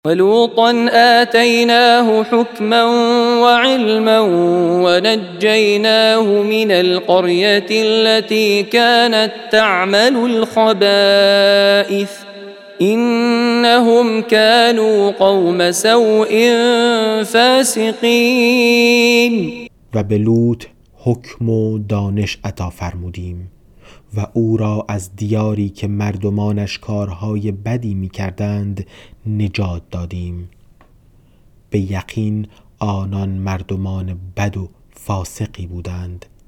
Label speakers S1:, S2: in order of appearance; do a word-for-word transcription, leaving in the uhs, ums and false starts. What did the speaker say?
S1: ولوطا آتيناه حكما وعلما ونجيناه من القرية التي كانت تعمل الخبائث إنهم كانوا قوم سوء فاسقين.
S2: و به لوط حکم و دانش عطا فرمودیم و او را از دیاری که مردمانش کارهای بدی می کردند نجات دادیم. به یقین آنان مردمان بد و فاسقی بودند.